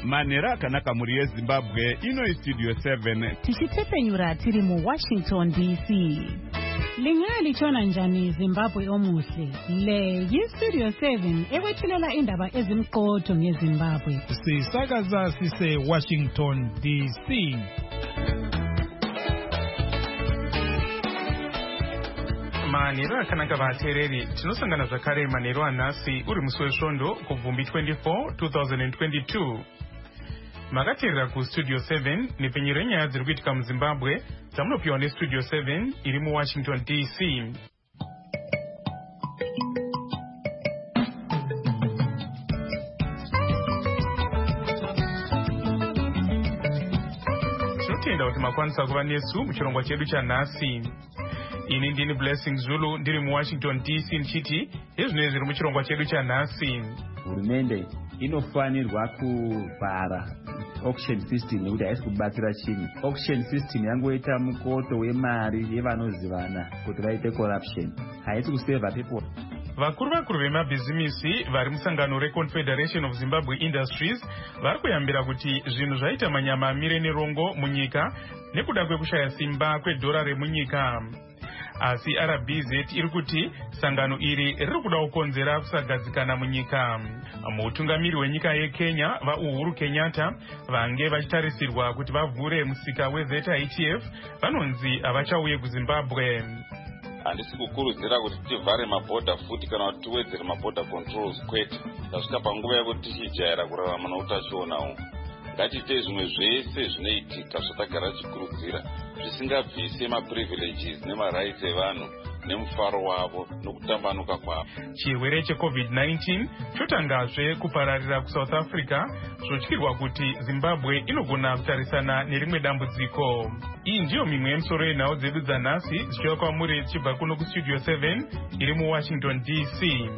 manhero akanaka mhuri yezimbabwe. Ino Studio 7 tichitepenyura tiri muWashington DC. Lingaya lichona njani Zimbabwe omuhle? Le yiStudio 7 ekwethulela indaba ezimqotho ngeZimbabwe. Sisakaza sise Washington DC. Manhero akanaka vateereri, tinosangana zvakare manhero anhasi uri musi wesvondo kubvumbi 24 2022. Makateerera kuStudio 7 nepenyero yenyaya dziri kuitika muZimbabwe dzamunopiwa neStudio 7 iri muWashington DC. Tinotenda kuti makwanisa kuva nesu muchirongwa chedu chanhasi. Ini ndini Blessing Zulu ndiri muWashington DC ndichiti ezvinenge zviri muchirongwa chedu chanhasi. Hurumende inofanirwa kuvhara auction system nekuti haisi kubatsira chinhu. Auction system yangoita mukoto wemari yevanozivana kuti vaite corruption, haisi kuseva people. Vakuru vemabhizimisi vari musangano reConfederation of Zimbabwe Industries vari kuyambira kuti zvinhu zvaita manyama amire nerongo munyika nekuda kwekushaya simba kwedhora remunyika. Asi RBZ iri kuti sangano iri riri kuda kukonzera kusagadzikana munyika. Mutungamiri wenyika yeKenya vaUhuru Kenyatta vange vachitarisirwa kuti vavhure musika weZITF vanonzi havachauye kuZimbabwe. Handisi kukurudzira kuti tivhare mabhodha futi kana kuti tiwedzere mabhodha controls kwete. Tasvika panguva yekuti tichijaira kurarama noutachiona uhu. Ngatiite zvimwe zvese zvinoitika zvatagara tichikurudzira zvisingabvise maprivileges nemarights evanhu nemufaro wavo nokutambanuka kwavo. Chirwere cheCovid-19 chotangazve kupararira kuSouth Africa zvotyirwa kuti Zimbabwe inogona kutarisana nerimwe dambudziko. Iyi ndiyo mimwe yemisoro yenhau dzedu dzanhasi zichiuya kwamuri tichibva kuno kuStudio 7 iri muWashington DC.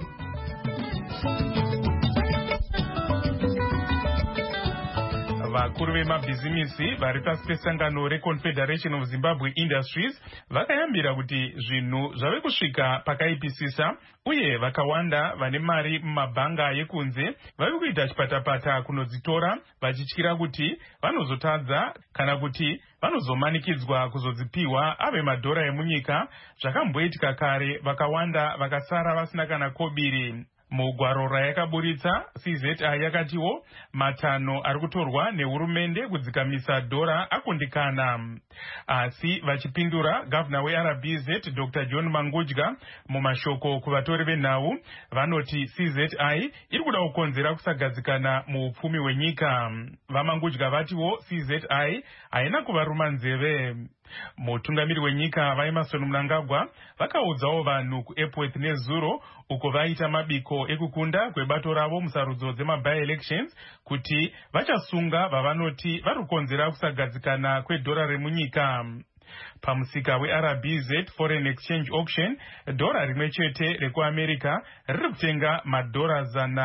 Vakuru vemabhizimisi vari pasi pesangano reConfederation of Zimbabwe Industries vakayambira kuti zvinhu zvave kusvika pakaipisisa uye vakawanda vane mari mumabhanga yekunze vari kuita chipatapata kunodzitora vachityira kuti vanozotadza kana kuti vanozomanikidzwa kuzodzipiwa ave madhora emunyika. Zvakamboitika kare, vakawanda vakasara vasina kana kobiri. Mugwaro rayakaburitsa CZI yakatiwo matano ari kutorwa nehurumende kudzikamisa dhora akundikana. Asi vachipindura, gavana weRBZ Dr. John Mangudya mumashoko kuvatori venhau vanoti CZI iri kuda kukonzera kusagadzikana muupfumi hwenyika. VaMangudya vatiwo CZI haina kuvaruma nzeve. Mutungamiri wenyika vaEmmerson Mnangagwa vakaudzawo vanhu kuEpworth neZuro uko vaita mabiko ekukunda kwebato ravo musarudzo dzemaby-elections kuti vachasunga vavanoti vari kukonzera kusagadzikana kwedhora remunyika. Pamusika weRBZ Foreign Exchange Auction, dhora rimwe chete rekuAmerica riri kutenga madhora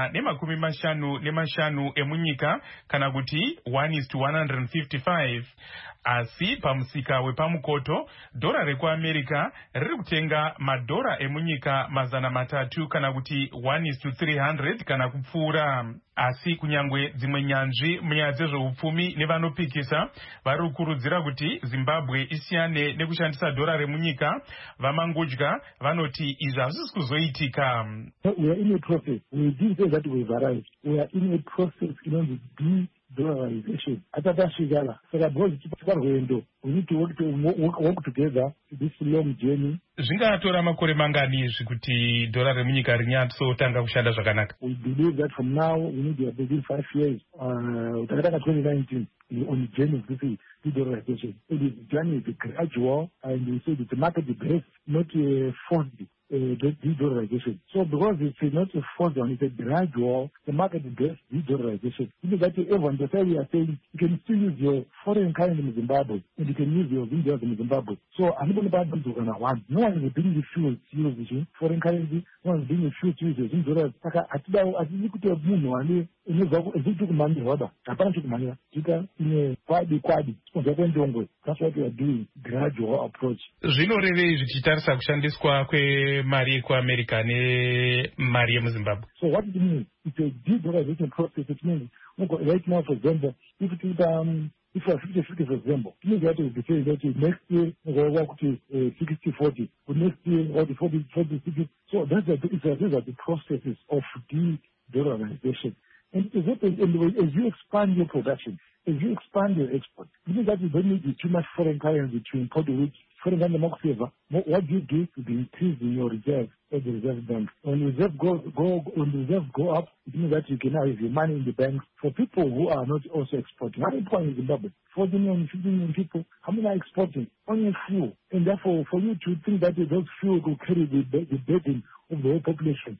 155 emunyika kana kuti 1:155. Asi pamusika wepamukoto dhora rekuAmerica riri kutenga madhora emunyika 300 kana kuti 1:300 kana kupfuura. Asi kunyangwe dzimwe nyanzvi munyaya dzezveupfumi nevanopikisa vari kukurudzira kuti Zimbabwe isiyane nekushandisa dhora remunyika. VaMangudya vanoti izvi hazvisi kuzoitika. We are in a process. We didn't say that we've arrived. We are in a process inonzi de-dollarization. Atatashigala. Saka because tiparwendo, we need to work together to this long journey. Zvingatora makore mangani izvi kuti dhora remunyika rinyatsotanga kushanda zvakanaka? We believe that from now we need to have within 5 years. Takatanga 2019 on the journey of this de-dollarization. It is journey is gradual, and we say it's a market-based, not forced. De-dollarization. So because it's not a forced one, it's a gradual, the market-based de-dollarization. Meaning that everyone, the we are saying, you can still use your foreign currency in Zimbabwe, and you can use your Indians in Zimbabwe. So I'm not going to buy one. No one is bringing the fuel to use foreign currency, no one is bringing the fuel to use in dollars. Atidi kuti munhu wale unozwa kumani wada. Hapana chukumani. Tika ine kwadi. That's what we are doing, gradual approach. Zvinorevei zvichitarisa kushandiswa mari yekuamerica nemari yemuzimbabwe. So what it means, it's a de-dollarization process. It means, right now, for example, if it is, if you are 50-50, for example, it means that you be saying that next year we'll work to 60-40, or next year or the 40-60. So these are the processes of de-dollarization. And as you expand your production, as you expand your export, it means that you don't need too much foreign currency to import the foreign currency. What you do to be increasing your reserve at the reserve bank. When reserve go up, it means that you can now have your money in the bank. For people who are not also exporting, how many people in Zimbabwe? 40 million, 50 million people. How many are exporting? Only a few. And therefore, for you to think that those few will carry the burden of the whole population.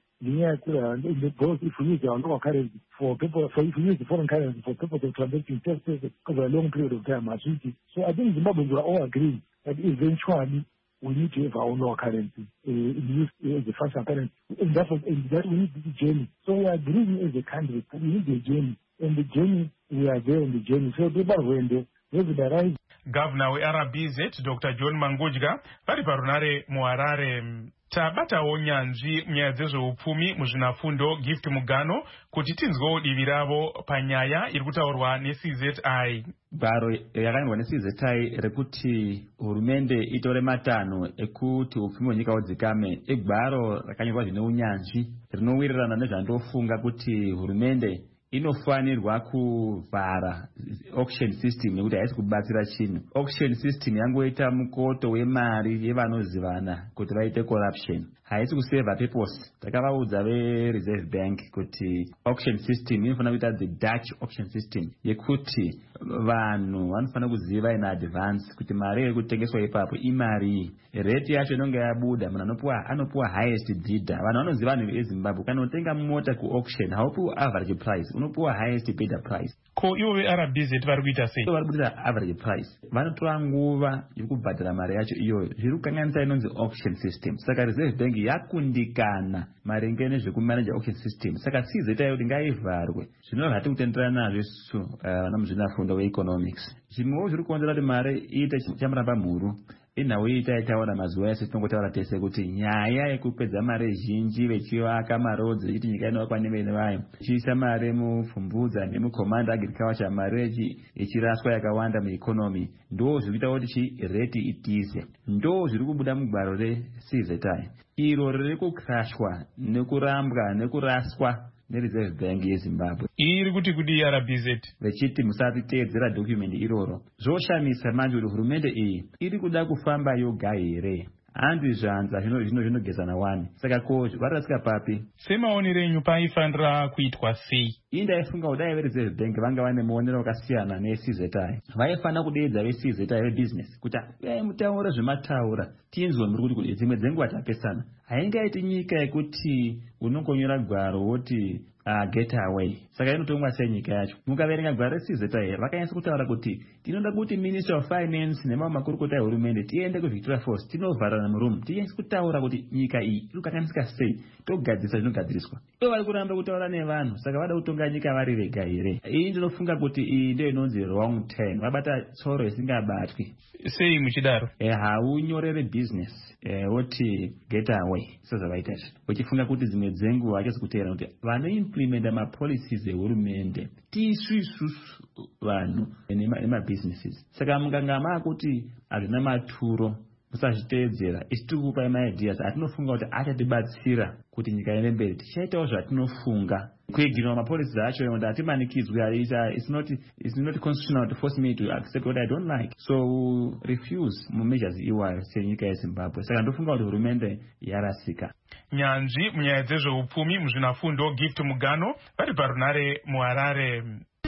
Both if we use our local currency for people, if we use the foreign currency for people to transact in taxes over a long period of time, so I think Zimbabweans will all agree that eventually we need to have our own local currency used as a functional currency, and that we need the journey. So we are agreeing as a country, we need the journey, and the journey we are there on the journey. So people when they rise. Governor weRBZ Dr. John Mangudya vari parunare muHarare. Tabatawo nyanzvi munyaya dzezveupfumi muzvinafundo Gift Mugano kuti tinzwewo divi ravo panyaya iri kutaurwa neCZI. Gwaro yakanyorwa neCZI rekuti hurumende itore matanho ekuti upfumi hwenyika hudzikame igwaro rakanyorwa zvine unyanzvi rinowirirana nezvandofunga kuti hurumende inofanirwa kuvhara auction system nekuti haisi kubatsira chinhu. Auction system yangoita mukoto wemari yevanozivana kuti vaite corruption, haisi kuseva purpose. Takavaudza veReserve Bank kuti auction system inofanira kuita the Dutch auction system yekuti vanhu vanofanira kuziva in advance kuti mari iri kutengeswa ipapo imari, rate yacho inonge yabuda, munhu anopuwa highest bidder. Vanhu vanoziva vanhu veZimbabwe kana unotenga mota kuauction haupuwi average price, unopuwa highest bidder price. Ko ivo veRBZ vari kuita sei? Vari kuita average price, vanotora nguva yekubhadhara mari yacho iyoyo. Zviri kukanganisa inonzi auction system. Saka Reserve Bank yakundikana maringe nezvekumanage auction system. Saka CZI kuti ngaivharwe. Zvinova hati kutenderana nazvo isu vana muzvinafundo weeconomics. Zvimwewo zviri kukonzera kuti mari iite chamuramba mhuru inhau iyi taitaura mazuva ese tinongotaura tese kuti nyaya yekupedza mari zhinji vechivaka marodzi vechiti nyika inovakwa nevene vayo, ichiisa mari mupfumvudza nemucommand agriculture, mari ichiraswa yakawanda mueconomy, ndo zviri kuita kuti rate itize. Ndo zviri kubuda mugwaro reCZI iro riri kukrashwa nekurambwa nekuraswa neReserve Bank yeZimbabwe. Iri kuti kudi RBZ vechiti musatiteedzera document iroro. Zvoshamisa manje kuti hurumende iyi iri kuda kufamba yoga here. Handi zvanza zvinogezana wani. Saka ko varasika papi? Semaonero enyu paifanira kuitwa sei? Indaifunga kuti dai veReserve Bank vanga vane maonero akasiyana neCZI. Vaifanira kudeedza veCZI vebusiness kuti mutaura zvemataura tinzwe muri kuti dzimwe dzenguva tapesana. Haingaiti nyika yekuti unongonyora gwaro woti get away. Saka inotongwa senyika yacho. Mukaverenga gwaro reCZI vakanyasa kutaura kuti tinoda kuti Minister of Finance nemamwe makurukota ehurumende tiende kuVictoria Falls tinovharana murumu tinyase kutaura kuti nyika iyi iri kukanganisika sei, togadzirisa zvinogadziriswa. Ivo vari kuramba kutaura nevanhu, saka vada kutonga nyika vari vega here. Iyi ndinofunga kuti iyi ndiyo inonzi wrong turn, vabata tsoro isingabatwi. Sei muchidaro? Haunyorere business woti get away sezvavaita izvi uchifunga kuti dzimwe dzenguva hachasi kuteera kuti vanoimplementa mapolicies ehurumende tisu isusu vanhu nemabusinesses. Saka mukanga maakuti hazvina maturo musazviteedzera, isi tikupai maideas atinofunga kuti achatibatsira kuti nyika iende mberi, tichaitawo zvatinofunga. Kuigirwa mapolicies acho kuti hatimanikidzwe, it's not constitutional to force me to accept what I don't like, so refuse measures iwayo senyika yeZimbabwe. Saka ndofunga kuti hurumende yarasika. Nyanzvi munyaya dzezveupfumi muzvinafundo Gift Mugano vari parunare muHarare.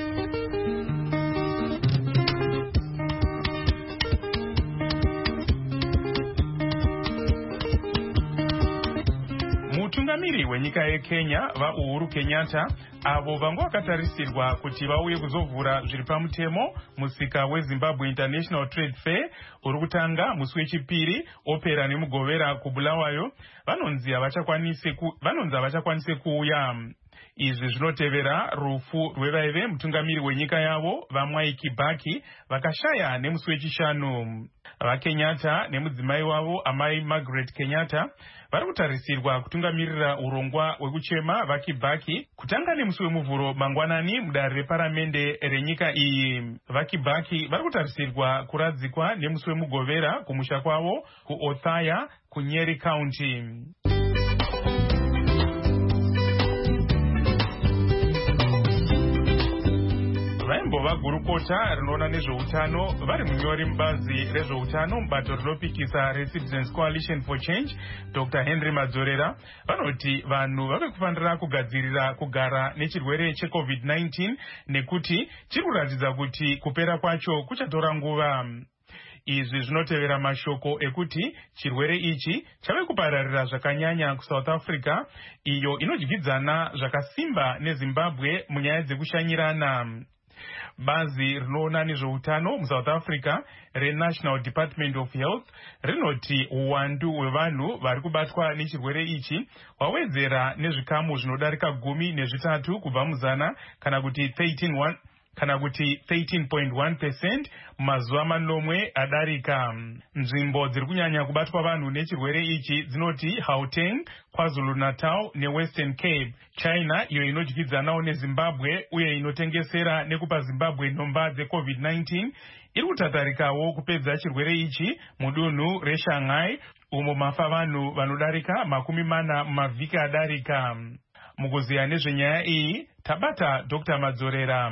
Mutungamiri wenyika yeKenya vaUhuru Kenyatta avo vanga vakatarisirwa kuti vauye kuzovhura zviri pamutemo musika weZimbabwe International Trade Fair uri kutanga musi wechipiri opera nemugovera kuBulawayo vanonzi havachakwanise kuuya. Izvi zvinotevera rufu rwevaive mutungamiri wenyika yavo vaMwai Kibaki vakashaya nemusi wechishanu. VaKenyatta nemudzimai wavo amai Margaret Kenyatta vari kutarisirwa kutungamirira urongwa hwekuchema vaKibaki kutanga nemusi wemuvhuro mangwanani mudare reparamende renyika iyi. VaKibaki vari kutarisirwa kuradzikwa nemusi wemugovera kumusha kwavo kuOthaya kuNyeri County. Vaimbova gurukota rinoona nezveutano vari munyori mubazi rezveutano mubato rinopikisa reCitizens Coalition for Change Dr. Henry Madzorera vanoti vanhu vave kufanira kugadzirira kugara nechirwere cheCovid-19 nekuti chiri kuratidza kuti kupera kwacho kuchatora nguva. Izvi zvinotevera mashoko ekuti chirwere ichi chave kupararira zvakanyanya kuSouth Africa iyo inodyidzana zvakasimba neZimbabwe munyaya dzekushanyirana. Bazi rinoona nezveutano muSouth Africa reNational Department of Health rinoti uwandu hwevanhu vari kubatwa nechirwere ichi wawedzera nezvikamu zvinodarika 13 kubva muzana kana kuti 13.1% mumazuva manomwe adarika. Nzvimbo dziri kunyanya kubatwa vanhu nechirwere ichi dzinoti Gauteng, KwaZulu-Natal neWestern Cape. China iyo inodyidzanawo neZimbabwe uye inotengesera nekupa Zimbabwe nhomba dzeCovid-19 iri kutatarikawo kupedza chirwere ichi mudunhu reShanghai umo mafa vanhu vanodarika 40 mumavhiki adarika. Mukuziya nezvenyaya iyi tabata Dr. Madzorera.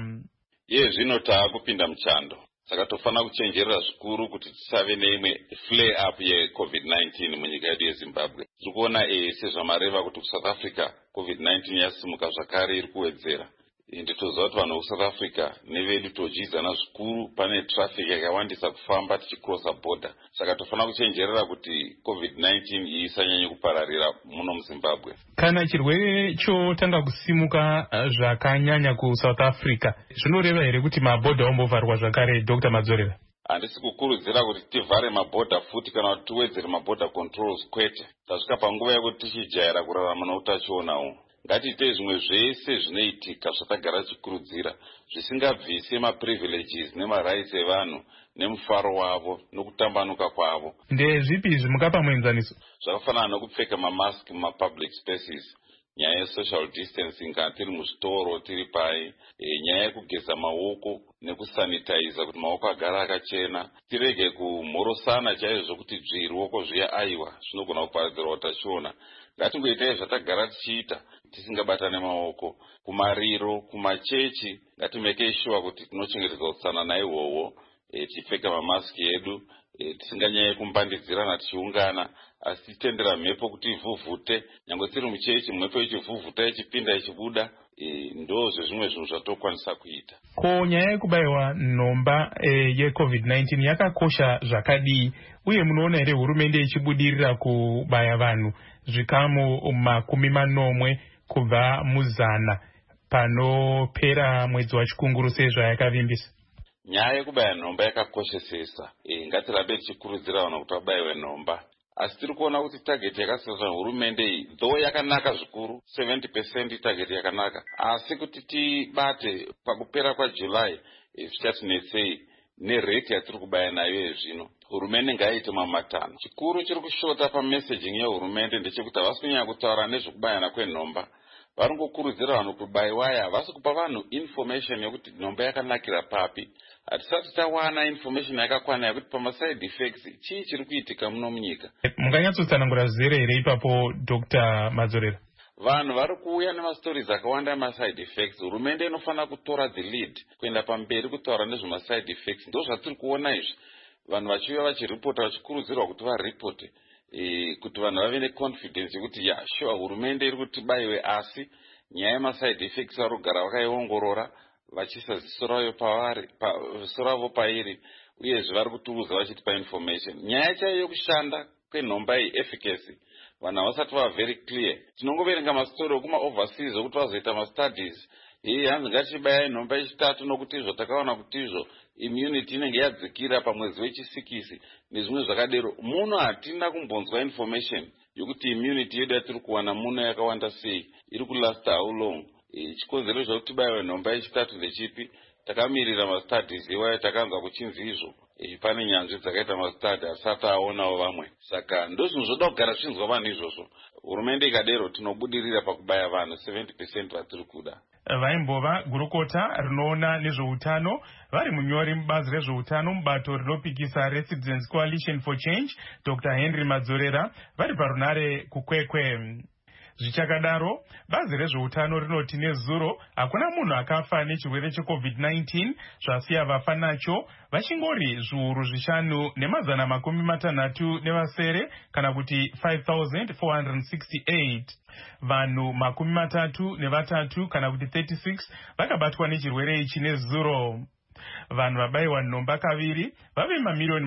Zvino taakupinda muchando, saka tofanira kuchenjerera zvikuru kuti tisave neimwe flare up yeCovid-19 munyika yedu yeZimbabwe. Tiri kuona sezvamareva kuti kuSouth Africa COVID-19 yasimuka zvakare iri kuwedzera. Nditoziva kuti vanhu veSouth Africa nevedu tojidzana zvikuru, pane traffic yakawandisa kufamba tichikrosa border. Saka tofanira kuchenjerera kuti COVID-19 isanyanye kupararira muno muZimbabwe. Kana chirwere chotanga kusimuka zvakanyanya kuSouth Africa, zvinoreva here kuti mabhodha ombovharwa zvakare, Dr. Madzorera? Handisi kukurudzira kuti tivhare mabhodha futi kana kuti tiwedzere mabhodha controls kwete. Tasvika panguva yekuti tichijaira kurarama noutachiona uhu. Ngatiite zvimwe zvese zvinoitika zvatagara tichikurudzira zvisingabvise maprivileges nemarights evanhu nemufaro wavo nokutambanuka kwavo. Ndezvipi zvimukapa muenzaniso? Zvakafanana nokupfeka mamask mumapublic spaces, nyaya yesocial distancing kana tiri muzvitoro tiri pai, nyaya yekugeza maoko nekusanitiza kuti maoko agara akachena, tirege kumhorosana chaizvo kuti ruoko zviya aiwa zvinogona kuparadzira utachiona. Ngatingoitai zvatagara tichiita tisingabatane maoko. Kumariro, kumachechi, ngatimeke sure kuti tinochengetedza utsanana ihwohwo, tipfeka mamaski edu, tisinganyanyi kumbandidzirana tichiungana, asi titendera mhepo kuti ivhuvhute. Nyangwe tiri muchechi mhepo ichivhuvhuta ichipinda ichibuda, ndozvo zvimwe zvinhu zvatokwanisa kuita. Ko nyaya yekubayiwa nhomba yeCovid-19 yakakosha zvakadii, uye munoona here hurumende ichibudirira kubaya vanhu zvikamu 40 kubva muzana panopera mwedzi wachikunguru sezvayakavimbisa? Nyaya yekubaya nhomba yakakoshesesa. Ngatirambe tichikurudzira vanhu kuti vabayiwe nhomba. Asi tiri kuona kuti target yakasiyana hurumende iyi though yakanaka zvikuru 70% target yakanaka, asi kuti tibate pakupera kwaJuly zvichatinetsei nerate yatiri kubaya nayo zvino. Hurumende ngaiite mamatano. Chikuru chiri kushota pamessaging yehurumende ndechekuti havasi kunyanya kutaura nezvekubayana kwenhomba. Vari kungokurudzira vanhu kubayiwa, havasi kupa vanhu information yokuti nhomba yakanakira papi. Hatisati tawana information yakakwana yokuti pamaside effects chii chiri kuitika muno munyika. Munganyatsotsanangura zere here ipapo, Dr. Madzorera? Vanhu vari kuuya nemastories akawanda emaside effects. Hurumende inofanira kutora the lead kuenda pamberi kutaura nezvemaside effects. Ndo zvatiri kuona izvi. Vanhu vachiuya vachiripota vachikurudzirwa kuti varipote, kuti vanhu vave neconfidence yokuti sure hurumende iri kuti bayiwe, asi nyaya yemaside effects vari kugara vakaiongorora vachiisa ziso ravo pairi, uyezve vari kutiudza vachitipa information. Nyaya chaiyo yokushanda kwenhomba iyi, efficacy, vanhu havasati vava very clear. Tinongoverenga mastori okuma overseas okuti vazoita mastudies, hanzi ngatichibayai nhomba yechitatu nokuti izvo takaona kuti izvo immunity inenge yadzikira pamwedzi wechi6 nezvimwe zvakadero. Muno hatina kumbonzwa information yokuti immunity yedu yatiri kuwana muno yakawanda sei, iri kulasta how long. chikonzero chekuti tibayiwe nhomba yechitatu ndechipi? Takamirira mastudies iwayo takanzwa kuchinzi izvo pane nyanzvi dzakaita mastudy asati aonawo vamwe. Saka ndozvinhu zvoda kugara zvinzwa vanhu izvozvo. Hurumende ikadero tinobudirira pakubaya vanhu 70% vatiri kuda. Vaimbova gurukota rinoona nezveutano vari munyori mubazi rezveutano mubato rinopikisa Residents Coalition for Change Dr. Henry Madzorera vari parunare kukwekwe. Zvichakadaro, bazi rezveutano rinoti nezuro hakuna munhu akafa nechirwere cheCovid-19 zvasiya vafa nacho vachingori zviuru 5,660 kana kuti 5,468. Vanhu 33 kana kuti 36 vakabatwa nechirwere ichi nezuro. Vanhu vabayiwa nhomba kaviri vave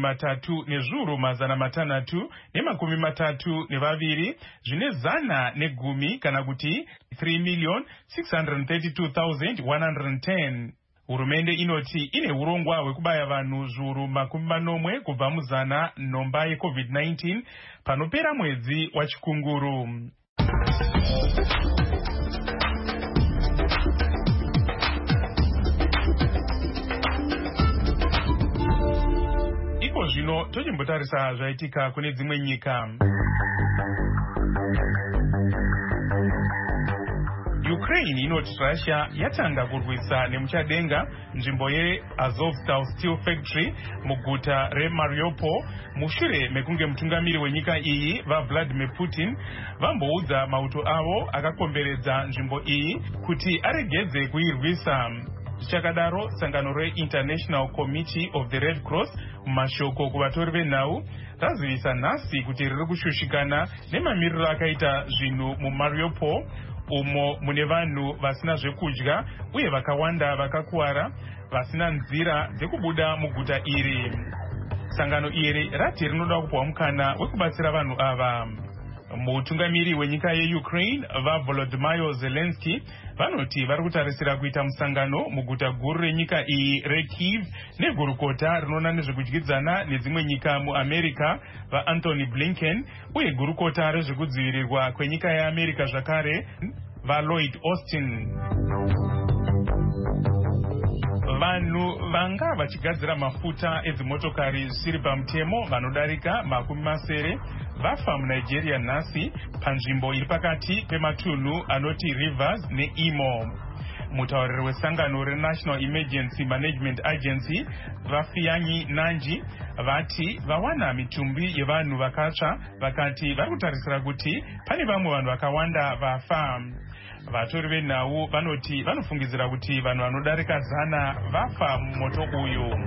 3,632,000 zvine 110 kana kuti 3,632,110. Hurumende inoti ine urongwa hwekubaya vanhu zviuru 40 kubva muzana nhomba yeCovid-19 panopera mwedzi wachikunguru. Zvino tochimbotarisa zvaitika kune dzimwe nyika. Ukraine inoti Russia yatanga kurwisa nemuchadenga nzvimbo yeAzovstal Steel Factory muguta reMariupol mushure mekunge mutungamiri wenyika iyi vaVladimir Putin vamboudza mauto avo akakomberedza nzvimbo iyi kuti aregedze kuirwisa. Zvichakadaro, sangano reInternational Committee of the Red Cross mumashoko kuvatori venhau razivisa nhasi kuti riri kushushikana nemamiriro akaita zvinhu muMariupol umo mune vanhu vasina zvekudya uye vakawanda vakakuwara vasina nzira dzekubuda muguta iri. Sangano iri rati rinoda kupiwa mukana wekubatsira vanhu ava. Mutungamiri wenyika yeUkraine vaVolodymyr Zelensky vanoti vari kutarisira kuita musangano muguta guru renyika iyi reKyiv negurukota rinoona nezvekudyidzana nedzimwe nyika muAmerica vaAnthony Blinken uye gurukota rezvekudzivirirwa kwenyika yeAmerica zvakare vaLloyd Austin. Vanhu vanga vachigadzira mafuta edzimotokari zvisiri pamutemo vanodarika 70 vafa muNigeria nhasi panzvimbo iri pakati pematunhu anoti Rivers neImo. Mutauriri wesangano reNational Emergency Management Agency vaFiyanyi Nanji vati vawana mitumbi yevanhu vakatsva vakati vari kutarisira kuti pane vamwe vanhu vakawanda vafa. Vatori venhau vanoti vanofungidzira kuti vanhu vanodarika 100 vafa mumoto uyu.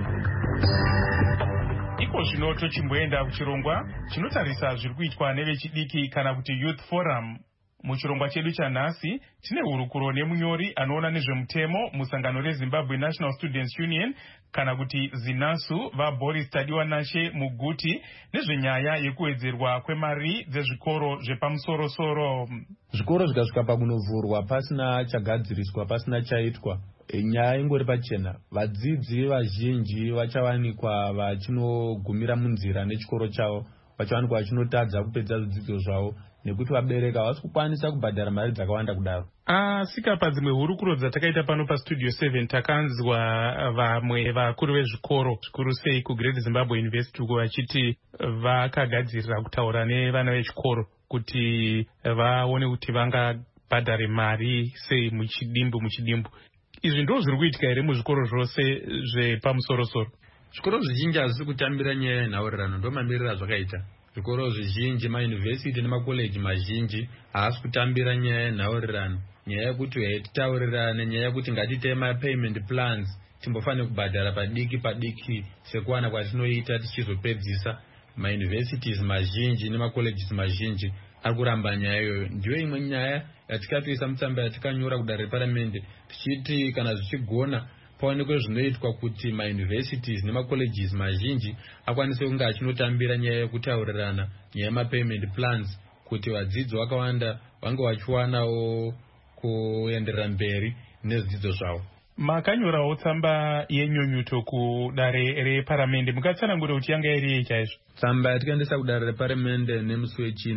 Iko zvino tochimboenda kuchirongwa chinotarisa zviri kuitwa nevechidiki kana kuti Youth Forum. Muchirongwa chedu chanhasi tine hurukuro nemunyori anoona nezvemutemo musangano reZimbabwe National Students Union kana kuti ZINASU vaBoris Tadiwanashe Muguti nezvenyaya yekuwedzerwa kwemari dzezvikoro zvepamusoro-soro. Zvikoro zvikasvika pakunovhurwa pasina chagadziriswa, pasina chaitwa, nyaya ingori pachena. Vadzidzi vazhinji vachawanikwa vachinogumira munzira nechikoro chavo, vachawanikwa vachinotadza kupedza zvidzidzo zvavo nekuti vabereki havasi kukwanisa kubhadhara mari dzakawanda kudaro. Sika padzimwe hurukuro dzatakaita pano paStudio 7 takanzwa vamwe vakuru vezvikoro zvikuru sei kuGreat Zimbabwe University uko vachiti vakagadzirira kutaura nevana vechikoro kuti vaone kuti vangabhadhare mari sei muchidimbu. Izvi ndizvo zviri kuitika here muzvikoro zvose zvepamusoro-soro? Zvikoro zvizhinji hazvisi kutambira nyaya yenhaurirano, ndo mamiriro azvakaita. Zvikoro zvizhinji, mauniversity nemakoleji mazhinji haasi kutambira nyaya yenhaurirano, nyaya yekuti titaurirane, nyaya yekuti ngatiite mapayment plans, timbofanira kubhadhara padiki sekuwana kwatinoita tichizopedzisa. Mauniversities mazhinji nemacolleges mazhinji ari kuramba nyaya iyoyo. Ndiyo imwe nyaya yatikatoisa mutsamba yatikanyora kudare reparamende tichiti kana zvichigona paonekwe zvinoitwa kuti mauniversities nemacolleges mazhinji akwanise kunge achinotambira nyaya yekutaurirana, nyaya yemapayment plans, kuti vadzidzi vakawanda vange vachiwanawo kuenderera mberi nezvidzidzo zvavo. Makanyorawo tsamba yenyonyuto kudare reparamende, mukatsanangura kuti yanga iri chaizvo? Tsamba yatikaendesa kudare reparamende nemusi wechina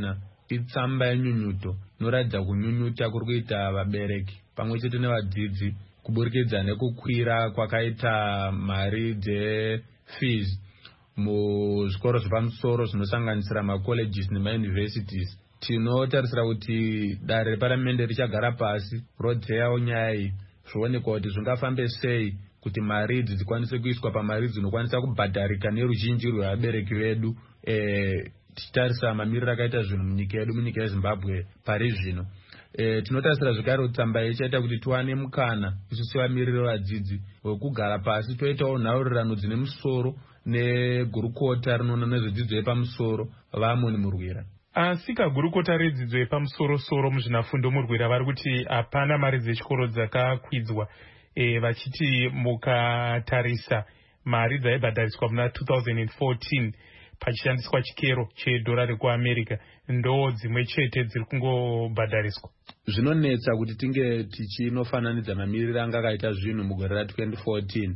itsamba yenyunyuto inoratidza kunyunyuta kuri kuita vabereki pamwe chete nevadzidzi kuburikidza nekukwira kwakaita mari dzefees muzvikoro zvepamusoro zvinosanganisira macolleges nemauniversities. Tinotarisira kuti dare reparamende richagara pasi rodzeyawo nyaya iyi zvoonekwa kuti zvingafambe sei kuti mari idzi dzikwanise kuiswa pamari dzinokwanisa kubhadharika neruzhinji rwevabereki vedu tichitarisa mamiriro akaita zvinhu munyika yedu, munyika yeZimbabwe pari zvino. Tinotarisira zvekare kuti tsamba ichaita kuti tiwane mukana isu sevamiriri vadzidzi wekugara pasi toitawo nhaurirano dzine musoro negurukota rinoona nezvedzidzo yepamusoro vaMoni Murwira. Asi kagurukota redzidzo yepamusoro-soro muzvinafundo Murwira vari kuti hapana mari dzechikoro dzakakwidzwa, vachiti mukatarisa mari dzaibhadhariswa muna 2014 pachishandiswa chikero chedhora rekuAmerica ndo dzimwe chete dziri kungobhadhariswa. Zvinonetsa kuti tinge tichinofananidza mamiriro anga akaita zvinhu mugore ra2014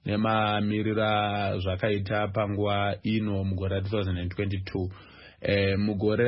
nemamirira zvakaita panguva ino mugore ra2022. Mugore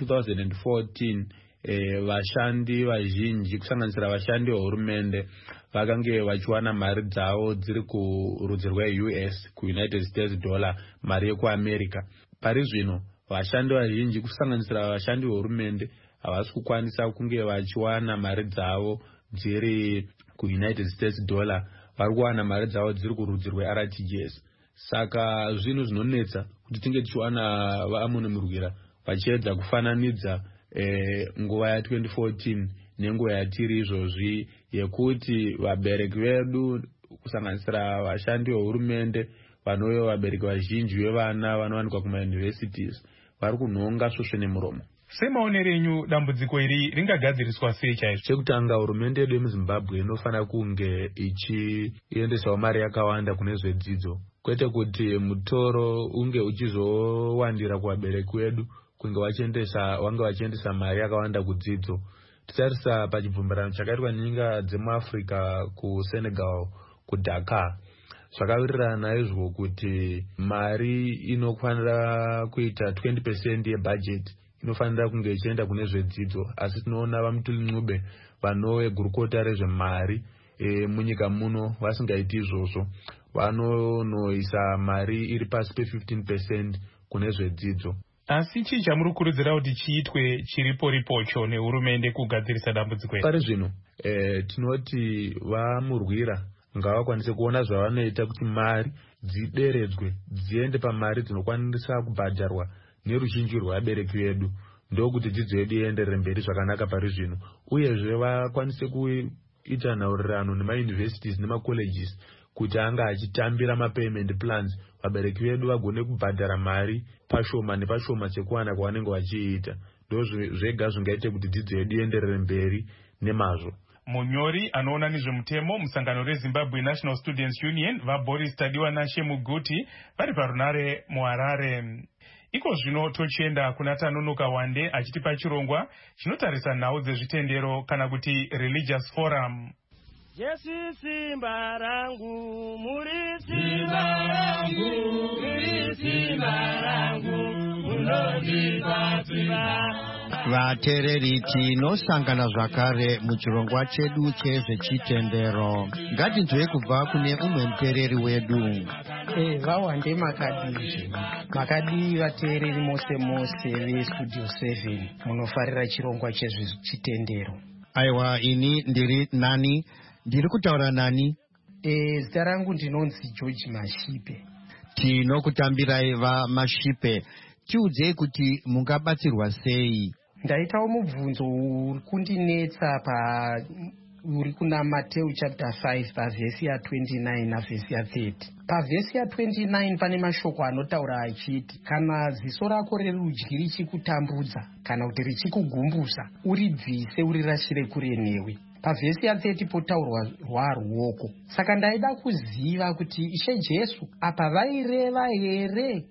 ra2014 vashandi vazhinji kusanganisira vashandi vehurumende vakange vachiwana mari dzavo dziri kurudzi rweUS kuUnited States dollar, mari yekuAmerica. Pari zvino vashandi vazhinji kusanganisira vashandi vehurumende havasi kukwanisa kunge vachiwana mari dzavo dziri kuUnited States dollar, vari kuwana mari dzavo dziri kurudzi rweRTGS. Saka zvinhu zvinonetsa kuti tinge tichiwana vaMoni Murwira vachiedza kufananidza nguva ya2014 nenguva yatiri izvozvi yekuti vabereki vedu kusanganisira vashandi vehurumende vanove vabereki vazhinji vevana vanowanikwa kumauniversities vari kunhonga svosve nemuromo. Semaonero enyu dambudziko iri ringagadziriswa sei chaizvo? Chekutanga, hurumende yedu yemuZimbabwe inofanira kunge ichiendesawo mari yakawanda kune zvedzidzo, kwete kuti mutoro unge uchizowandira kuvabereki vedu kunge wange vachiendesa mari yakawanda kudzidzo. Titarisa pachibvumburano chakaitwa nenyika dzemuAfrica kuSenegal, kuDakar, zvakawirirana izvo kuti mari inofanira kuita 20% yebudget inofanira kunge ichienda kune zvedzidzo, asi tinoona vaMutuli-Ncube vanove gurukota rezvemari munyika muno vasingaiti izvozvo, vanonoisa mari iri pasi pe15% kune zvedzidzo. Asi chii chamuri kukurudzira kuti chiitwe chiripo-ripocho nehurumende kugadzirisa dambudziko iri? Pari zvino tinoti vaMurwira ngavakwanise kuona zvavanoita kuti mari dzideredzwe dziende pamari dzinokwanisa kubhadharwa neruzhinji rwevabereki vedu, ndokuti dzidzo yedu ienderere mberi zvakanaka pari zvino. Uyezve vakwanise kuita nhaurirano nemauniversities nemacolleges kuti anga achitambira mapayment plans, vabereki vedu vagone kubhadhara mari pashoma nepashoma sekuwana kwavanenge vachiita. Ndo zvega zvingaite kuti dzidzo yedu ienderere mberi nemazvo. Munyori anoona nezvemutemo musangano reZimbabwe National Students Union vaBoris Tadiwa naShemuguti vari parunare muHarare. Iko zvino tochienda kuna Tanonoka Wande achitipa chirongwa chinotarisa nhau dzezvitendero kana kuti Religious Forum. Jesu simba rangu, muri simba rangu, muri simba rangu, munondibatsira. Vateereri, tinosangana zvakare muchirongwa chedu chezvechitendero. Ngatinzwe kubva kune umwe muteereri wedu. Vawande makadi vateereri mose veStudio 7 munofarira chirongwa chezvechitendero. Aiwa, ini ndiri nani? Ndiri kutaura nani? Zita rangu ndinonzi George Mashipe. Tinokutambirai vaMashipe. Tiudzei kuti mungabatsirwa sei? Ndaitawo mubvunzo uri kundinetsa uri kuna Mateo chapter 5 pavhesi ya29 navhesi ya30. Pavhesi ya29 pane mashoko anotaura achiti, kana ziso rako rerudyi richikutambudza kana kuti richikugumbusa, uribvise urirashire kure newe. Pavhesi ya30 potaurwa rwaruoko. Saka ndaida kuziva kuti Ishe Jesu apa vaireva here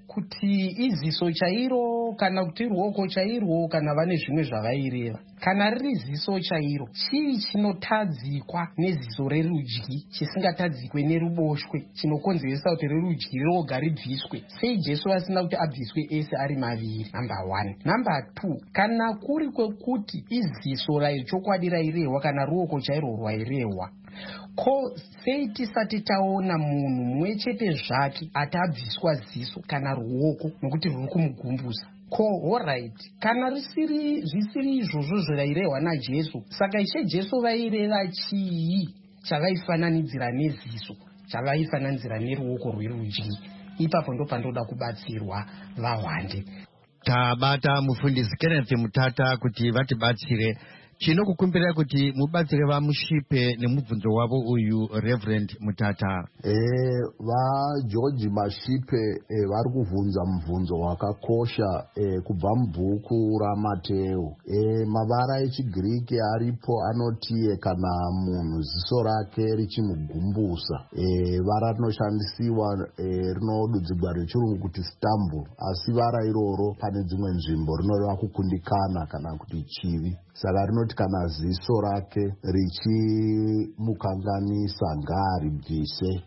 kuti iziso chairo kana kuti ruoko chairwo kana vane zvimwe zvavaireva. Kana riri ziso chairo, chii chinotadzikwa neziso rerudyi chisingatadzikwe neruboshwe chinokonzeresa kuti rerudyi roga ribviswe? Sei Jesu asina kuti abviswe ese ari maviri? Number 1. Number 2, kana kuri kwekuti iziso raichokwadi rairehwa kana ruoko chairwo rwairehwa, ko sei tisati taona munhu mumwe chete zvake atabviswa ziso kana ruoko nokuti ruri kumugumbuza? Ko alright, kana zvisiri izvozvo zvirairehwa naJesu, saka Ishe Jesu vaireva chii chavaifananidzira neziso, chavaifananidzira neruoko rwerudyi? Ipapo ndo pandoda kubatsirwa vaWande. Tabata mufundisi Kenneth Mutata kuti vatibatsire. Chinokukumbirai kuti mubatsire vamushipe nemubvunzo wavo uyu Reverend Mutata. VaGeorge Mashipe vari kuvhunza mubvunzo wakakosha kubva mubhuku raMateo. Mavara echigiriki aripo anoti kana munhu ziso rake richimugumbusa, vara rinoshandisiwa rinodudzirwa rechirungu kuti stumble, asi vara iroro pane dzimwe nzvimbo rinoreva kukundikana kana kuti chivi. Saka rinoti kana ziso rake richimukanganisa ngaaribvise.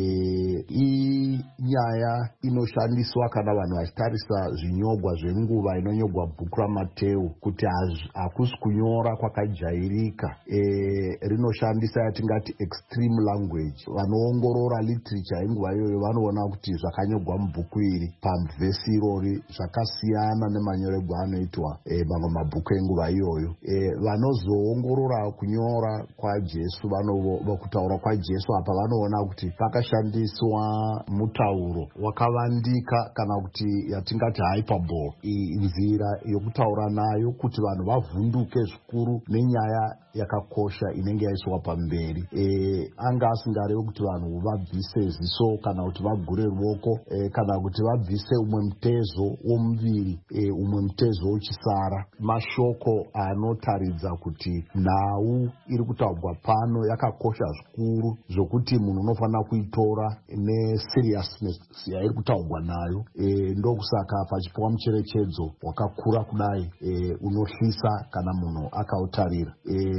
Inyaya inoshandiswa kana vanhu vachitarisa zvinyogwa zvenguva inonyogwa bhuku raMateo kuti hakusi kunyora kwakajairika. Rinoshandisa yatingati extreme language. Vanoongorora literature yenguva iyoyo vanoona kuti zvakanyogwa mubhuku iri pamuvhesi irori zvakasiyana nemanyorerwo anoitwa mamwe mabhuku enguva iyoyo. Vanozoongorora kunyora kwaJesu, kutaura kwaJesu apa, vanoona kuti pakashandiswa mutauro wakavandika kana kuti yatingati hyperbole, nzira yokutaura nayo kuti vanhu vavhunduke zvikuru nenyaya yakakosha inenge yaiswa pamberi. Anga asingarevi kuti vanhu vabvise ziso kana kuti vagure ruoko kana kuti vabvise umwe mutezo womuviri umwe mutezo uchisara. Mashoko anotaridza kuti nhau iri kutaurwa pano yakakosha zvikuru zvokuti munhu unofanira kuitora neseriousness yairi kutaurwa nayo. Ndokusaka pachipiwa mucherechedzo wakakura kudai unohlisa kana munhu akautarira.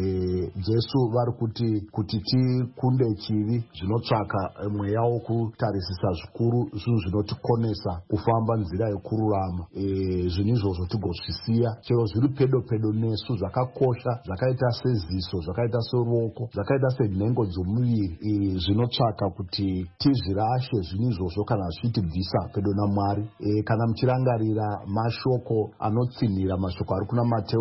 Jesu vari kuti tikunde chivi zvinotsvaka mweya wokutarisisa zvikuru, zvinhu zvinotikonesa kufamba nzira yokururama. Zvinhu izvozvo tigozvisiya chero zviri pedo pedo nesu, zvakakosha, zvakaita seziso, zvakaita seruoko, zvakaita senhengo dzomuviri. Zvinotsvaka kuti tizvirashe zvinhu izvozvo kana zvichitibvisa pedo naMwari. Kana muchirangarira mashoko anotsinhira, mashoko ari kuna Mateo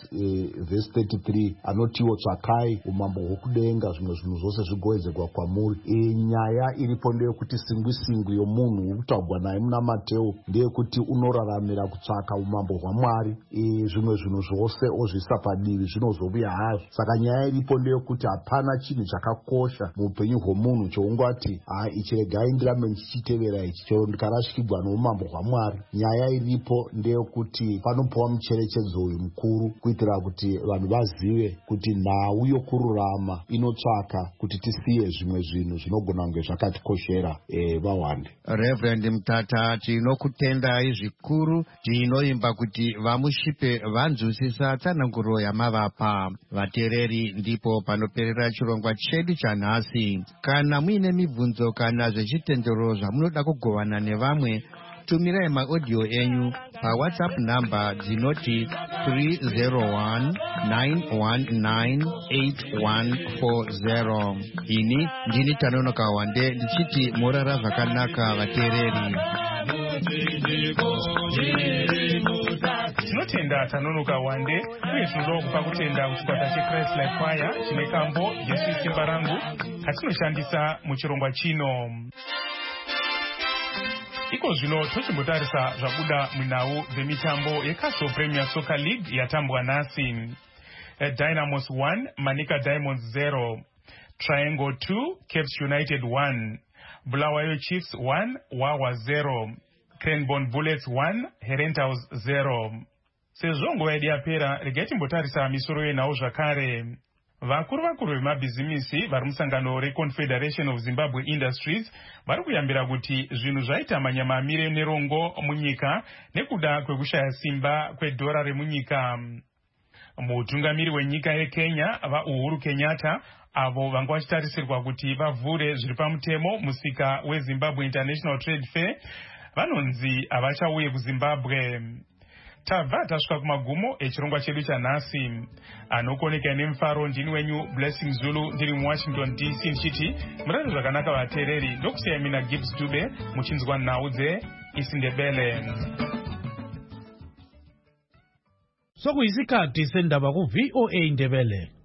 6 verse 33 anotiwo tsvakai umambo hwokudenga, zvimwe zvinhu zvose zvigoedzerwa kwamuri. Nyaya iripo ndeyekuti singwi yomunhu kutaurwa naye muna Mateo ndeyekuti unoraramira kutsvaka umambo hwaMwari. Zvimwe zvinhu zvose ozvisa padivi zvinozobuya hazvo. Saka nyaya iripo ndeyekuti hapana chinhu chakakosha muupenyu hwomunhu choungati ichi regai ndirambe ndichitevera ichi chero ndikarashikirwa noumambo hwaMwari. Nyaya iripo ndeyekuti panopiwa mucherechedzo uyu mukuru kuitira kuti vanhu vazive kuti nhau yokururama inotsvaka kuti tisiye zvimwe zvinhu zvinogona kunge zvakatikoshera vaWande. Reverend Mutata, tinokutendai zvikuru. Tinoimba kuti vamushipe vanzwisisa tsananguro yamavapa vateereri. Ndipo panoperera chirongwa chedu chanhasi. Kana muine mibvunzo kana zvechitendero zvamunoda kugovana nevamwe, tumirai maaudio enyu paWhatsApp namba dzinoti 301-919-8140. Ini ndini Tanonoka Wande ndichiti morara zvakanaka vateereri. Tinotenda Tanonoka Wande uye tinoda kupa kutenda kuchikwata cheChrist Life Choir chine kambo Jesu simba rangu katinoshandisa muchirongwa chino. Iko zvino tochimbotarisa zvabuda munhau dzemitambo yeCastle Premier Soccer League yatambwa nhasi. Dynamos 1, Manica Diamonds 0, Triangle 2, Capes United 1, Bulawayo Chiefs 1, Wawa 0, Cranbourne Bullets 1, Herentals 0. Sezvo nguva yedu yapera, regai timbotarisa misoro yenhau zvakare. vakuru vemabhizimisi vari musangano reconfederation of Zimbabwe Industries vari kuyambira kuti zvinhu zvaita manyamamire nerongo munyika nekuda kwekushaya simba kwedhora remunyika. Mutungamiri wenyika yeKenya vaUhuru Kenyatta avo vanga vachitarisirwa kuti vavhure zviri pamutemo musika weZimbabwe International Trade Fair vanonzi havachauye kuZimbabwe. Tabva tasvika kumagumo echirongwa chedu chanhasi. Anokoneka nemufaro ndini wenyu Blessing Zulu ndiri muWashington DC ndichiti murare zvakanaka vateereri, ndokusiya mina Gibbs Dube muchinzwa nhau dzeIsiNdebele. Sokuyisikhathi sendaba ku VOA Ndebele.